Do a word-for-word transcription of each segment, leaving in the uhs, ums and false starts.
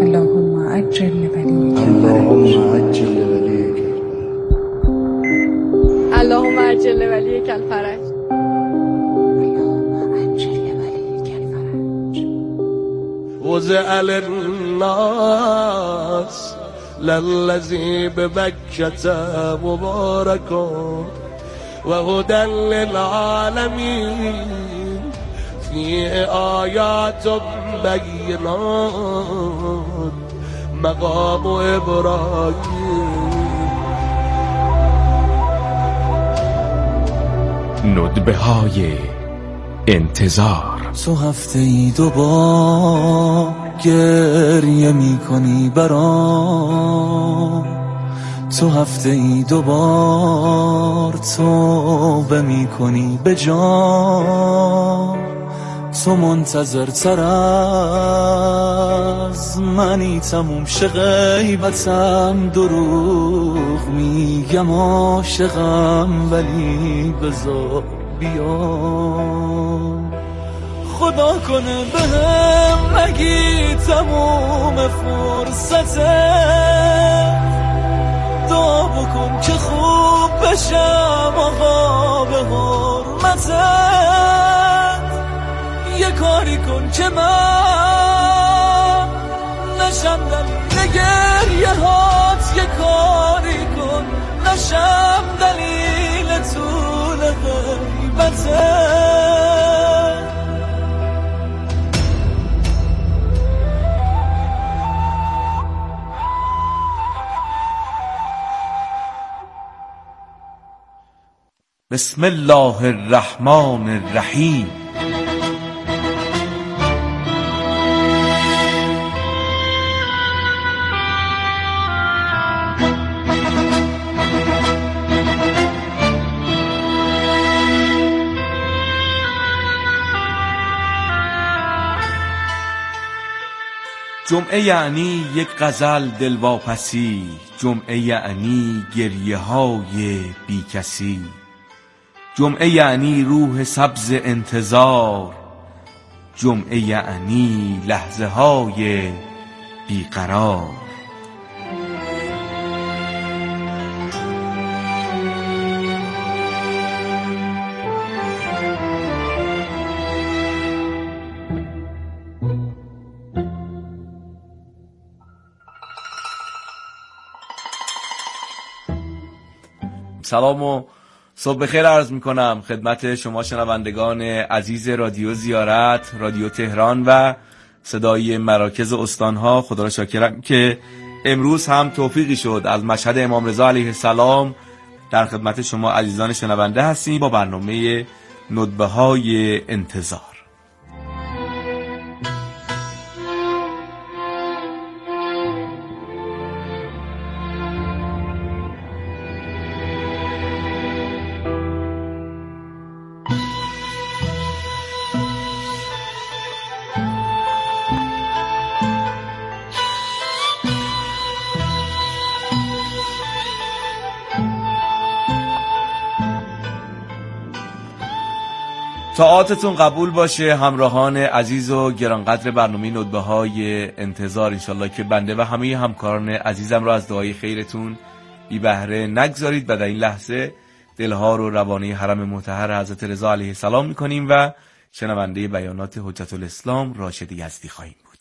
اللهم عجل لوليك اللهم عجل لوليك اللهم عجل لوليك الفرج وزع للناس للذي بمكة مبارك وهدى للعالمين فيه آيات بينات مقام إبراهيم. ندبه های انتظار. تو هفته ای دوبار گریه می کنی برام، تو هفته ای دوبار توبه می کنی به جان، تو منتظر تر از منی تموم شه غیبتم، دروغ میگم عاشقم ولی بذار بیام، خدا کنه بهم نگی تموم فرصته، دعا بکن که خوب بشم آقا به حرمتت، یه کاری کن که من نشم دلیل گریه هات، یه کاری کن نشم دلیل طول غیبتت. بسم الله الرحمن الرحیم. جمعه یعنی یک غزل دلواپسی، جمعه یعنی گریه های بی کسی، جمعه یعنی روح سبز انتظار، جمعه یعنی لحظه های بیقرار. سلام و صبح بخیر عرض می کنم خدمت شما شنوندگان عزیز رادیو زیارت، رادیو تهران و صدای مراکز استانها. خدا را شاکرم که امروز هم توفیقی شد از مشهد امام رضا علیه السلام در خدمت شما عزیزان شنونده هستیم با برنامه ندبه های انتظار. طاعاتتون قبول باشه همراهان عزیز و گرانقدر برنامه ندبه های انتظار. انشالله که بنده و همه همکاران عزیزم را از دعای خیرتون بی بهره نگذارید و در این لحظه دلها رو روانه حرم مطهر حضرت رضا علیه السلام میکنیم و شنونده بیانات حجت الاسلام راشد یزدی خواهیم بود.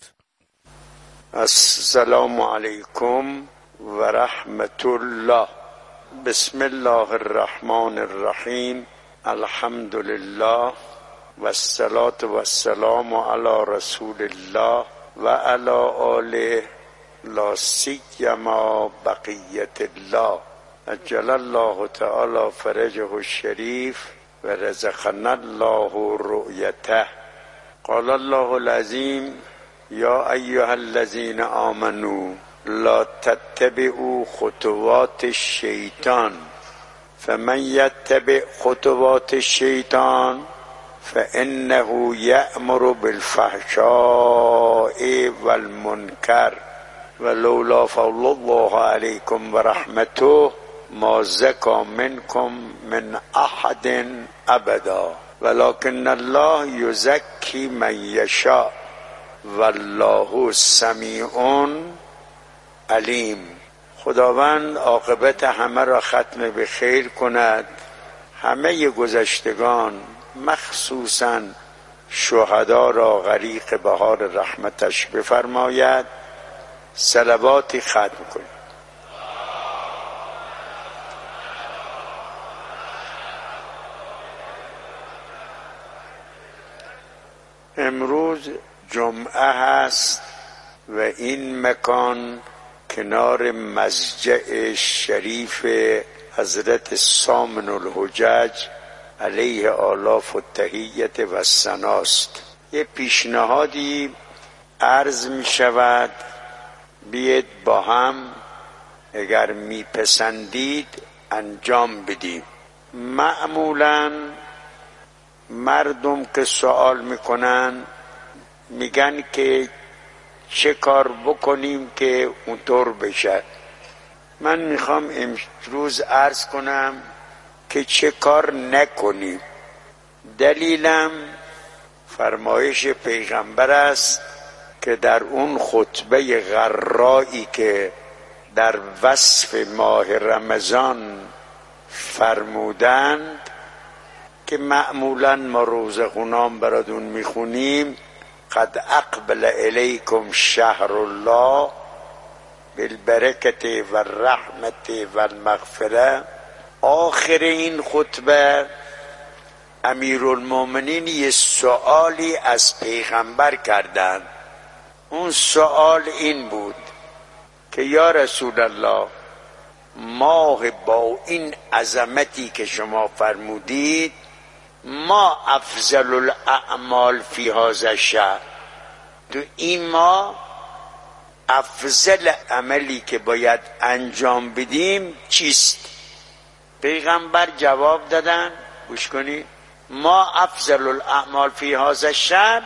السلام علیکم و رحمت الله. بسم الله الرحمن الرحیم. الحمد لله و الصلاة و السلام علی رسول الله و علی آله لا سیما بقیت الله عجل الله تعالی فرجه الشریف و رزقنا الله رؤیته. قال الله العظیم یا ایها الذین آمنوا لا تتبعوا خطوات الشیطان فمن يتبع خطوات الشيطان فإنه يأمر بالفحشاء والمنكر ولولا فضل الله عليكم ورحمته ما زكى منكم من أحد أبدا ولكن الله يزكي من يشاء والله سمیع علیم. خداوند عاقبت همه را ختم به خیر کند. همه گذشتگان مخصوصاً شهدا را غریق بهار رحمتش بفرماید. صلواتی ختم کنید. امروز جمعه هست و این مکان کنار مضجع شریف حضرت سامن الحجج علیه آلاف و تحیت و ثناست. یه پیشنهادی عرض می شود، بیاید با هم اگر می پسندید انجام بدیم. معمولاً مردم که سوال میکنن میگن که چه کار بکنیم که اونطور بشه. من میخوام امروز عرض کنم که چه کار نکنیم. دلیلم فرمایش پیغمبر است که در اون خطبه غرایی که در وصف ماه رمضان فرمودند که معمولا ما روزخونام براتون میخونیم، قد اقبل الیکم شهر الله بالبرکت و الرحمت و المغفره. آخر این خطبه امیرالمومنین یه سوالی از پیغمبر کردند. اون سوال این بود که یا رسول الله، ماه با این عظمتی که شما فرمودید، ما افضل الاعمال فی هذا الشهر، تو این ما افضل عملی که باید انجام بدیم چیست؟ پیغمبر جواب دادن، گوش کنید، ما افضل الاعمال فی هذا الشهر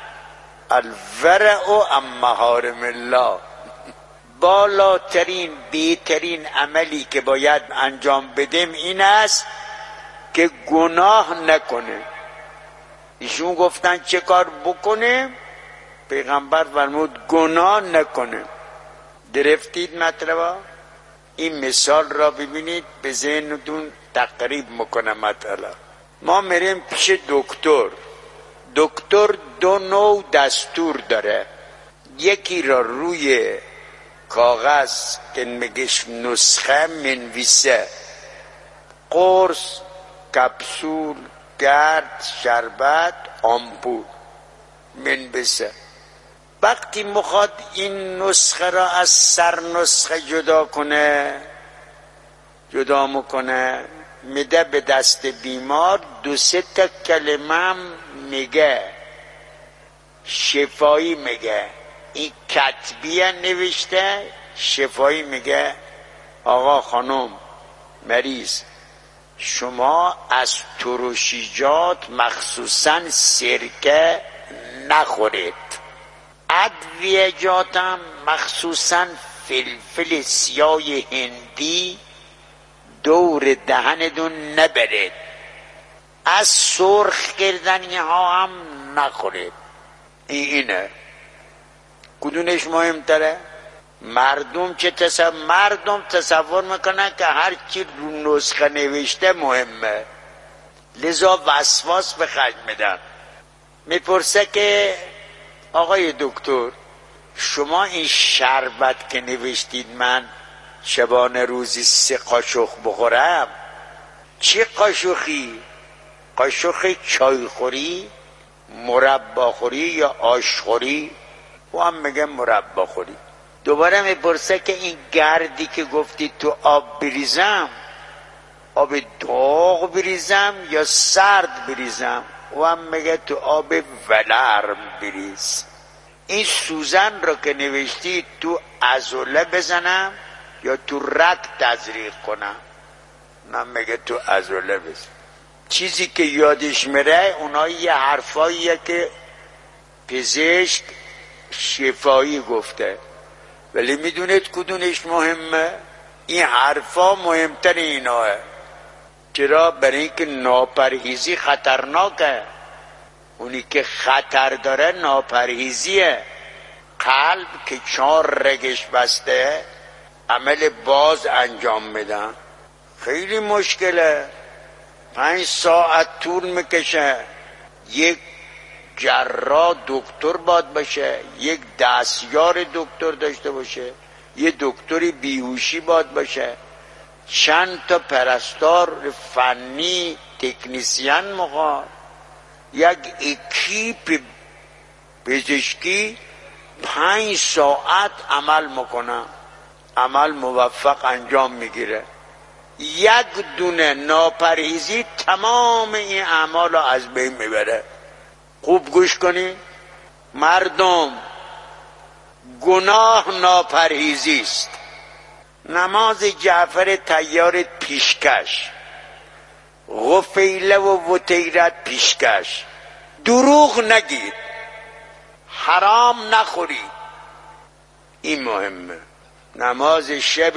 الورع عن محارم الله. بالاترین بهترین عملی که باید انجام بدیم این است که گناه نکنه. ایشون گفتن چه کار بکنه؟ پیغمبر فرمود گناه نکنه. درفتید مطلب؟ این مثال را ببینید، به ذهنتون تقریب میکنه مطلب. ما میریم پیش دکتر. دکتر دو نوع دستور داره. یکی را روی کاغذ که میگش نسخه منویسه، قرص، کپسول، گرد، شربت، آمپول منویسه. وقتی مخواد این نسخه را از سر نسخه جدا کنه، جدا میکنه، میده به دست بیمار، دو سه تا کلمه هم میگه، شفایی میگه. این کتبیه نوشته، شفایی میگه آقا خانم مریض، شما از ترشیجات مخصوصا سرکه نخورید، ادویجات هم مخصوصا فلفل سیاه هندی دور دهندون نبرید، از سرخ کردنی ها هم نخورید. اینه کدومش مهمتره؟ مردم چه تصور مردم تصور میکنن که هر چی رو نسخه نوشته مهمه، لذا وسواس به خرج میدن. میپرسه که آقای دکتر، شما این شربت که نوشتید من شبانه روزی سه قاشق بخورم، چه قاشقی؟ قاشق چای خوری، مربا خوری یا آش خوری؟ و هم میگه مربا خوری. دوباره میپرسه که این گردی که گفتی تو آب بریزم، آب داغ بریزم یا سرد بریزم؟ و هم میگه تو آب ولرم بریز. این سوزن رو که نوشتی تو عضله بزنم یا تو رگ تزریق کنم؟ من میگه تو عضله بزن. چیزی که یادش میره اونها یه حرفاییه که پزشک شفایی گفته، ولی میدونید کدومش مهمه؟ این حرفا مهمتر ایناه. چرا؟ برای اینکه ناپرهیزی خطرناکه. اونی که خطر داره ناپرهیزیه. قلب که چهار رگش بسته عمل باز انجام میدن، خیلی مشکله، پنج ساعت طول میکشه. یک جراح دکتر باید باشه، یک دستیار دکتر داشته باشه، یه دکتری بیهوشی باید باشه، چند تا پرستار فنی تکنیسیان مخواد، یک اکیپ پزشکی پنج ساعت عمل میکنه، عمل موفق انجام میگیره. یک دونه ناپرهیزی تمام این اعمال رو از بین میبره. خوب گوش کنی، مردم، گناه ناپرهیزی است. نماز جعفر طیار پیشکش، غفیله و وتیرت پیشکش، دروغ نگید، حرام نخورید، این مهمه. نماز شب،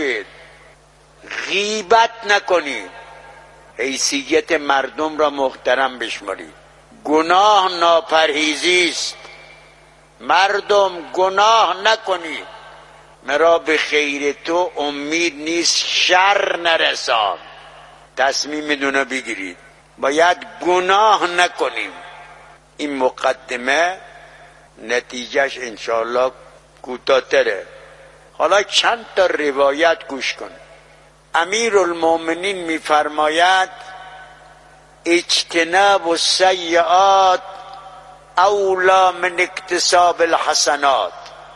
غیبت نکنید، حیثیت مردم را محترم بشمارید. گناه ناپرهیزی است. مردم گناه نکنید، مرا به خیر تو امید نیست، شر نرسان. تصمیم دونه بگیرید، باید گناه نکنیم. این مقدمه نتیجهش انشاءالله کوتاه‌تره. حالا چند تا روایت گوش کن. امیر المومنین میفرماید اجتناب السیئات اولا من اکتساب الحسنات.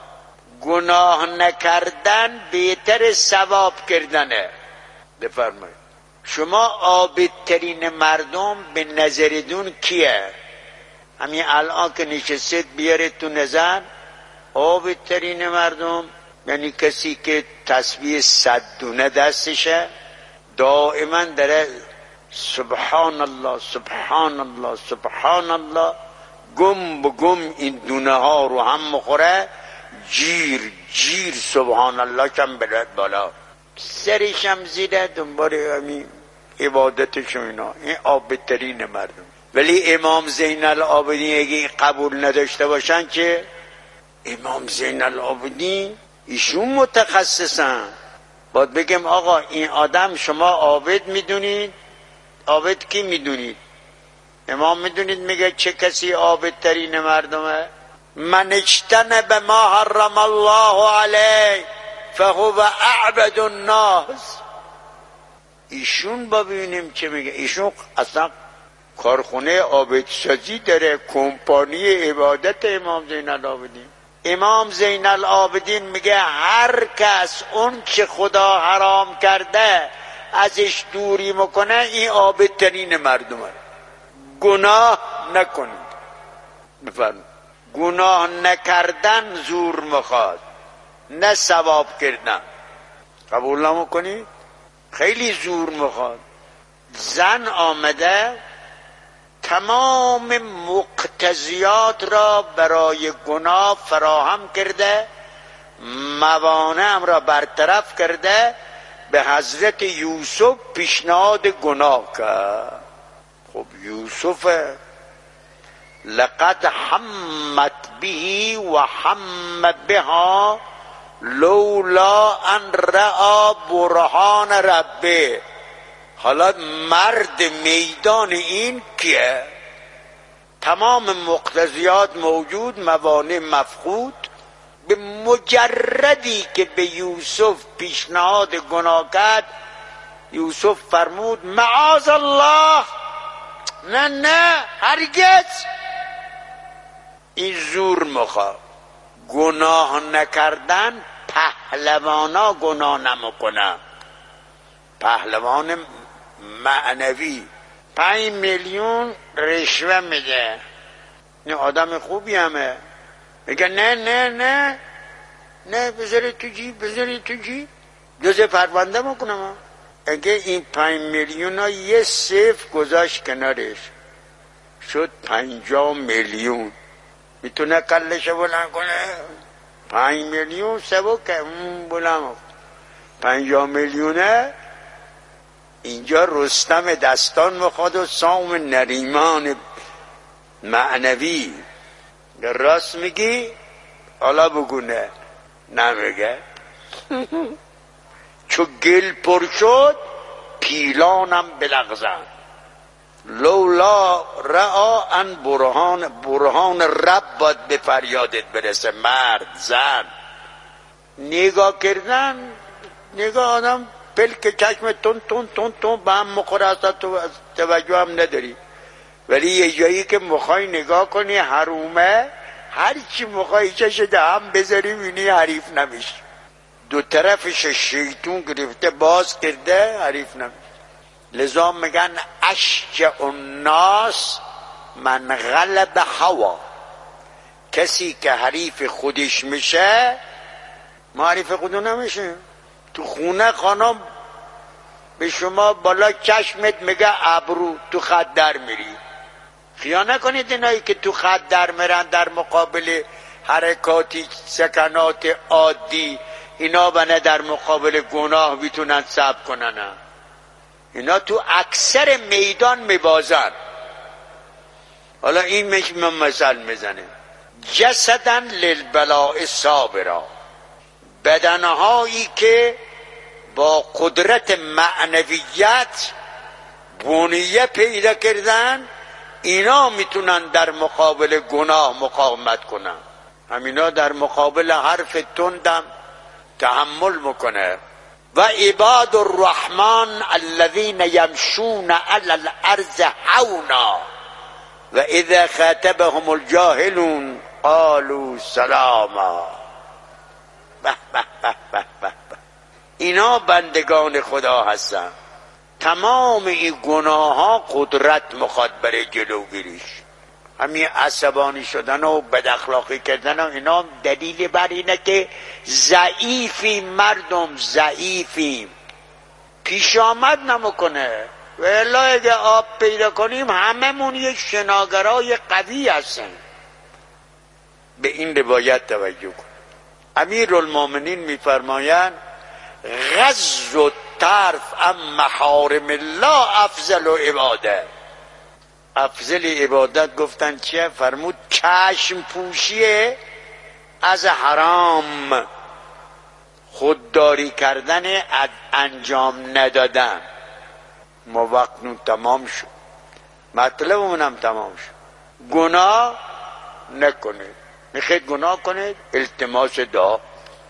گناه نکردن بهتر ثواب کردنه. بفرمایید شما عابدترین مردم به نظرتون کیه؟ همین الان که نشستید بیارید تو نظر. عابدترین مردم یعنی کسی که تسبیح صد دونه دستشه، دائما داره سبحان الله سبحان الله سبحان الله، گم به گم این دونه ها رو هم مخوره، جیر جیر سبحان الله کم بلد بالا، سرشم زیده دنبال همین عبادتش و اینا. این عابدترین مردم. ولی امام زین العابدین اگه قبول نداشته باشن که امام زین العابدین ایشون متخصصن، باید بگم آقا این آدم شما عابد میدونید؟ عابد کی میدونید؟ امام میدونید میگه چه کسی عابد ترین مردمه؟ من اجتنب ما حرم الله علیه فهو اعبد الناس. ایشون با ببینیم چه میگه. ایشون اصلا کارخونه عابدسازی داره، کمپانی عبادت امام زین العابدین. امام زین العابدین میگه هر کس اون چه خدا حرام کرده ازش دوری میکنه، این عابدترین مردمه. گناه نکنید. بفرمایید گناه نکردن زور میخواد، نه ثواب کردن. قبول نمیکنید؟ خیلی زور میخواد. زن آمده تمام مقتضیات را برای گناه فراهم کرده، موانع را برطرف کرده، به حضرت یوسف پیشنهاد گناه کرد. خب یوسف لقد همت به و هم بها لولا ان رأى برهان ربه. حالا مرد میدان این کیه؟ تمام مقتضیات موجود، موانع مفقود. به مجردی که به یوسف پیشنهاد گناه کرد، یوسف فرمود معاذ الله، نه نه هرگز. این زور مخواه. گناه نکردن، پهلوانا گناه نمیکنن. پهلوان معنوی پنج میلیون رشوه میده، این آدم خوبی همه، میگه نه نه نه نه بذاری تو جیب، بذاری تو جیب، جزء پرونده میکنم. اگه این پنج میلیون ها یه صفر گذاشت کنارش، شد پنجاه میلیون. میتونه کلشو بلند کنه؟ پنج میلیون سبو که اون بلند، پنجاه میلیونه. اینجا رستم دستان میخواد و سام نریمان معنوی. راست میگی؟ حالا بگو نه. نمیگه. چو گل پر شد پیلانم بلغزن، لولا رعا ان برهان برهان رب باید به فریادت برسه. مرد زن نگاه کردن، نگاه آدم پلک چشم تون تون تون تون به هم مخوره، اصلا تو توجه هم نداری. ولی یه جایی که مخوای نگاه کنی حرومه، هر چی مخوای چش ده هم بذاری بینی حریف نمیشه. دو طرفش شیطون گرفته باز کرده، حریف نمیشه. لذا میگن اشجع الناس من غلب هوا. کسی که حریف خودش میشه ما حریف خودو نمیشه. تو خونه خانم به شما بالا چشمت میگه ابرو، تو خط در میری. خیال نکنید اینایی که تو خط در میرن در مقابل حرکاتی سکنات عادی، اینا بنه در مقابل گناه بیتونن صبر کنن. اینا تو اکثر میدان میبازن. حالا این میشه من مثال میزنه. جسدن للبلاء صابرا، بدنهایی که با قدرت معنویت بنیه پیدا کردن، اینا میتونن در مقابل گناه مقاومت کنن. همینا در مقابل حرف تندم تحمل میکنه. و عباد الرحمن الذين يمشون على الارض هونا و اذا خاطبهم الجاهلون قالوا سلاما. به به به به به. اینا بندگان خدا هستن. تمام این گناه ها قدرت میخواد برای جلوگیریش. همین عصبانی شدن و بد اخلاقی کردن و اینا دلیل بر اینه که ضعیفی، مردم ضعیفی، پیش آمد نمیکنه. و الا اگه آب پیدا کنیم هممون یک شناگرای قوی هستن. به این روایت توجه کن. امیرالمومنین میفرمایند غض و طرف ام محارم الله افضل و عباده. افضل عبادت گفتن چیه؟ فرمود چشم پوشیه از حرام، خودداری کردن، انجام ندادن. ما وقت نون تمام شد، مطلب اونم تمام شد. گناه نکنید. میخواید گناه کنید التماس دعا.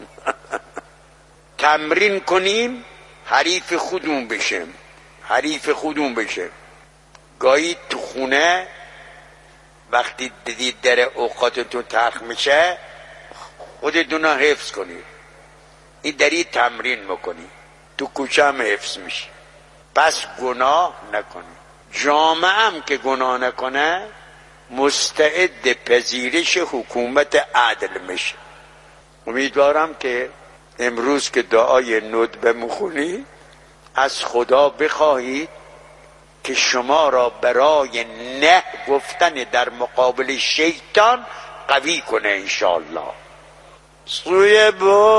تمرین کنیم حریف خودمون بشیم، حریف خودمون بشیم. گاهی تو خونه وقتی دیدید در اوقاتتون تلخ میشه خودتون رو حفظ کنید. این دری تمرین میکنی، تو کوچه هم حفظ میشه. پس گناه نکنی. جامعه هم که گناه نکنه مستعد پذیرش حکومت عدل میشه. امیدوارم که امروز که دعای ندبه میخونی از خدا بخواهید که شما را برای نه گفتن در مقابل شیطان قوی کنه انشاءالله. سوی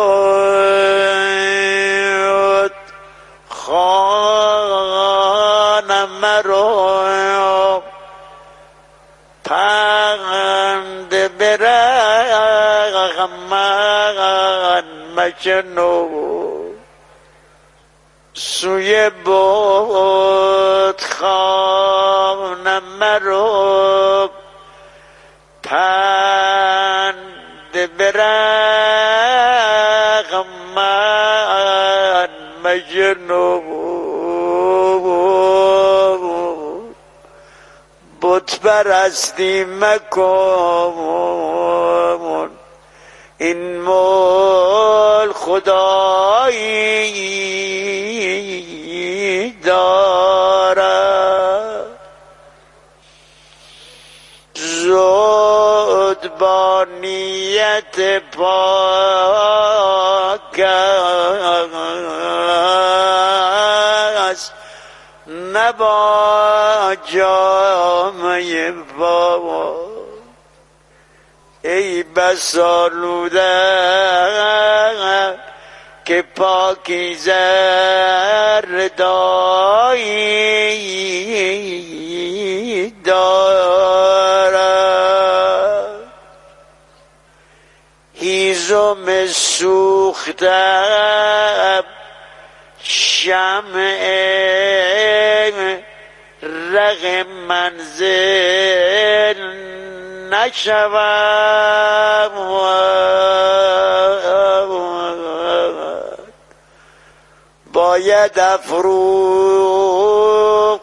بود خانم رو پند برغمن مجنو، سوی بود خانم رو پند برغمن مجنو، بت پرستی مکن این مول خدایی داره. زود با نیت پاک است نبا جامعه بابا. ای بسالوده که پاکیزه ردایی داره. بر سوختم شمع رغ منزل نشوم باید افروغ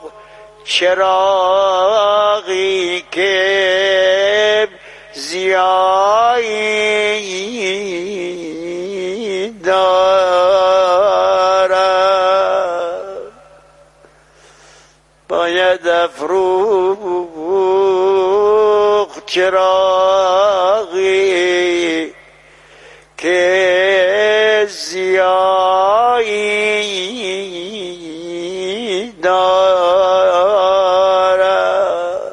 چراغی که زیایی دارد باید افروغ چراغی که زیایی دارد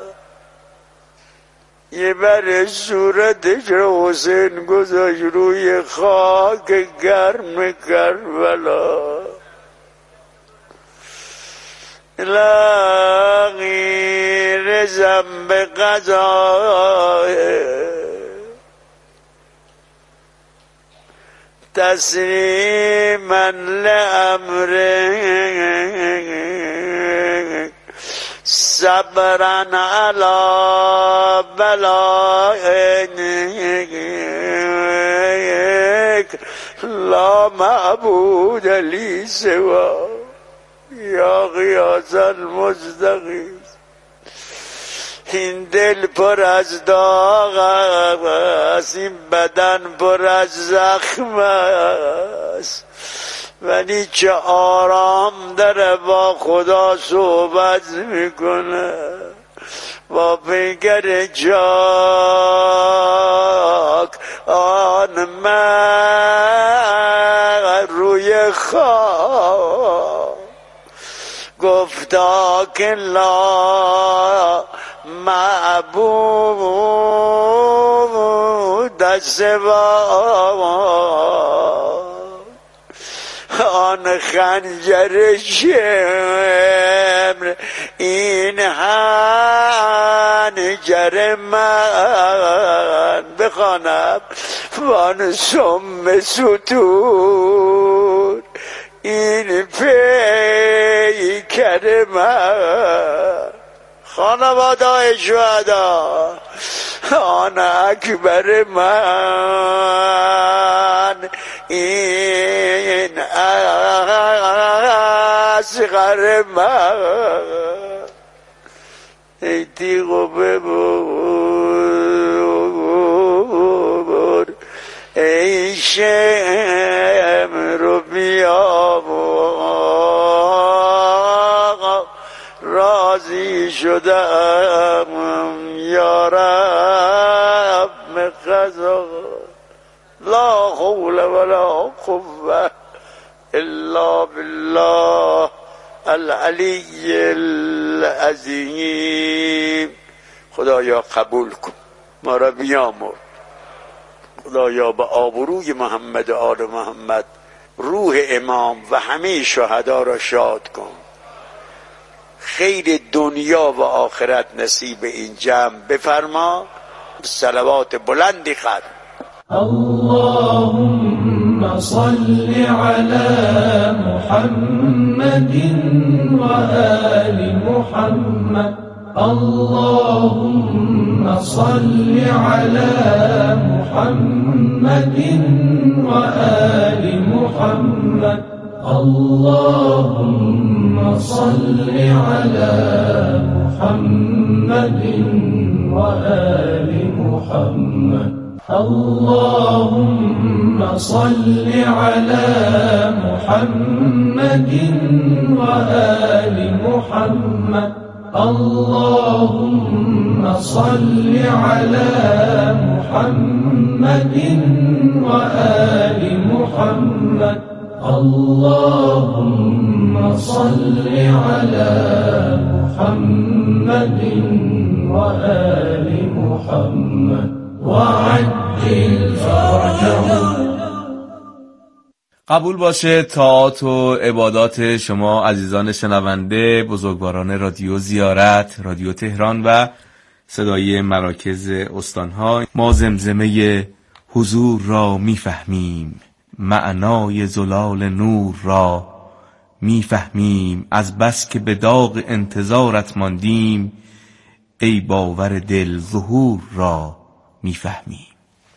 یه بر صورتش رو حسین گذاشت روی خاک گرم کربلا لا غیر ذنب قضای تسلیما لأمرک صبرا علی بلائک لا معبود لی سوا یا غیاث المستغیث این دل پر از داغ است این بدن پر از زخم است ولی چه آرام داره با خدا صحبت میکنه با پیکر جاک آن من روی خواب گفتا که لا معبود سوا آن خنجر شمر این حنجر من بخوانم وان سم ستور این پیکر من خانواده شهدا آن اکبر من این اصغر من ای تیغو ببر ای شمر بیامون راضی شدم یا رب مقضا لا حول ولا قوة الا بالله العلی العظیم. خدایا قبول کن ما را بیامر، خدایا به آبروی محمد و آل محمد روح امام و همه شهدا را شاد کن، خیر دنیا و آخرت نصیب این جمع بفرما. صلوات بلندی خواهد. اللهم صل على محمد وآل محمد. اللهم صل على محمد وآل محمد. اللهم صل على محمد وآل محمد. اللهم صل على محمد وآل محمد. اللهم صل على محمد وآل محمد. اللهم صل على محمد وآل محمد وعجل فرجهم. قبول باشه طاعات و عبادات شما عزیزان شنونده، بزرگواران رادیو زیارت، رادیو تهران و صدای مراکز استانها. ما زمزمه حضور را میفهمیم، معنای زلال نور را میفهمیم. از بس که به داغ انتظارت ماندیم، ای باور دل ظهور را میفهمیم.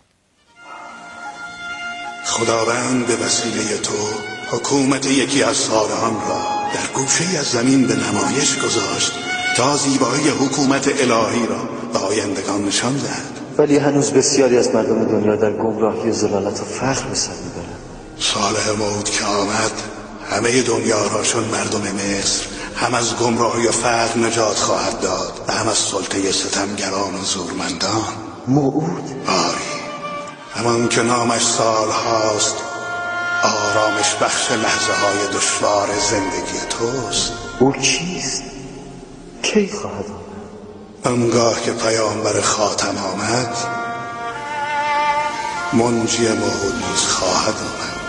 خداوند به وسیله تو حکومت یکی از صالحان را در گوشه از زمین به نمایش گذاشت تا زیبایی حکومت الهی را به آیندگان نشان دهد. ولی هنوز بسیاری از مردم دنیا در گمراهی و ضلالت و فقر به سر میبرند. صالح موعود که آمد همه دنیا را چون مردم مصر هم از گمراهی و فقر نجات خواهد داد و هم از سلطه ستمگران و زورمندان. موعود؟ آری، همان که نامش سال هاست آرامش بخش لحظه های دشوار زندگی توست. او چیست؟ کی خواهد آمد؟ آنگاه که پیامبر خاتم آمد، منجی موعود نیز خواهد آمد.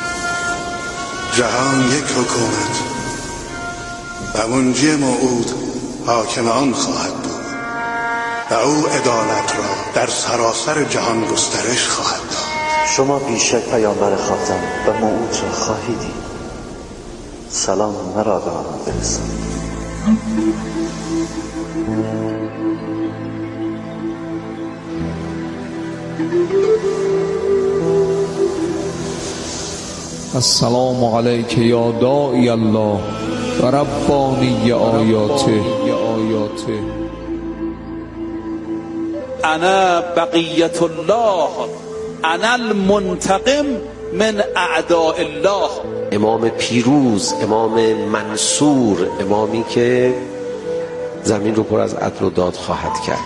جهان یک حکومت و منجی موعود حاکم آن خواهد بود و او عدالت را در سراسر جهان گسترش خواهد داد. شما بیشک پیامبر خاتم و موعود را خواهیدی. سلام مرا به آن برسانید. السلام علیک یا داعی الله و ربانی آیاته. انا بقیت الله، انا المنتقم من اعداء الله. امام پیروز، امام منصور، امامی که زمین رو پر از عدل و داد خواهد کرد.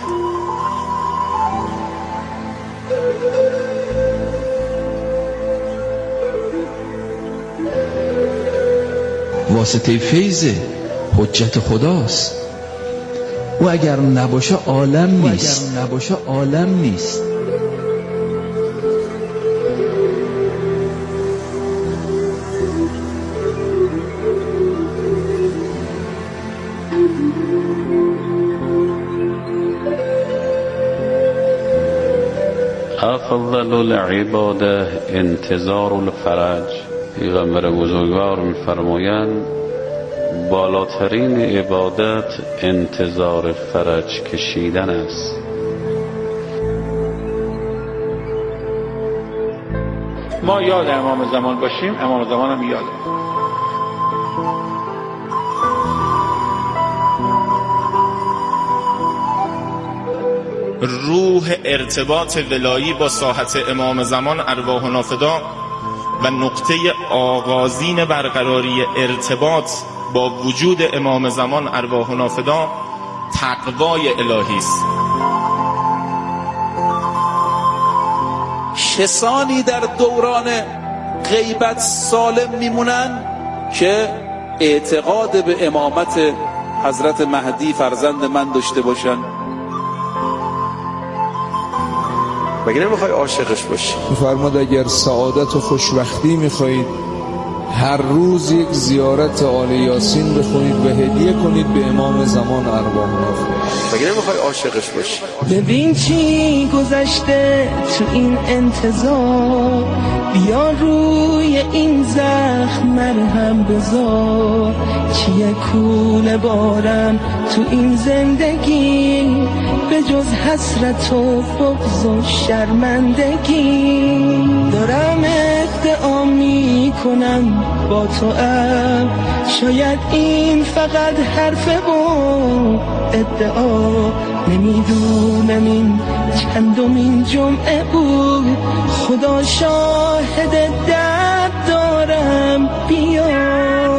واسطه فیض حجت خداست. و اگر نباشه عالم نیست. اگر نباشه عالم نیست. افضل العباده انتظار الفرج. پیغمبر بزرگوار می‌فرمایند بالاترین عبادت انتظار فرج کشیدن است. ما یاد امام زمان باشیم، امام زمان هم یاد. روح ارتباط ولایی با ساحت امام زمان ارواح نافدا و نقطه آغازین برقراری ارتباط با وجود امام زمان ارواح نافدا تقوای الهی است. کسانی در دوران غیبت سالم میمونن که اعتقاد به امامت حضرت مهدی فرزند من داشته باشن. مگه نمیخوای عاشقش باشی؟ میفرماد اگر سعادت و خوشبختی میخواهید هر روز یک زیارت آل یاسین بخونید و هدیه کنید به امام زمان ارواح نافدا. مگه نمیخوای عاشقش باشی؟ ببین چی گذشته تو این انتظار، بیا روی این زخم مرهم بذار. چیه کوله بارم تو این زندگی، به جز حسرت و بغض و شرمندگی. دارم ادعا میکنم با تو ام، شاید این فقط حرفه و ادعا. نمیدونم این چندمین جمعه بود، خدا شاهد درد دارم. بیا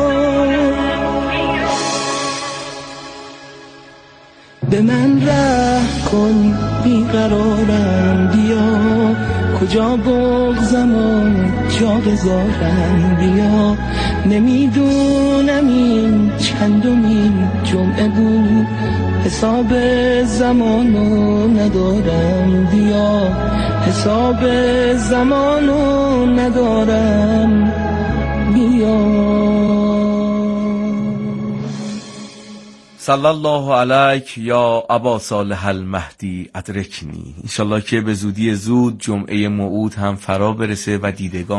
به من رحم کن، بیقرارم. بیا کجا بغضم و جا بذارم. بیا نمیدونم این چندمین جمعه بود، حساب زمانو ندارم. بیا حساب زمانو ندارم. بیا صلی الله علیک یا ابا صالح المهدی ادرکنی. انشالله که به زودی زود جمعه موعود هم فرا برسه و دیدگان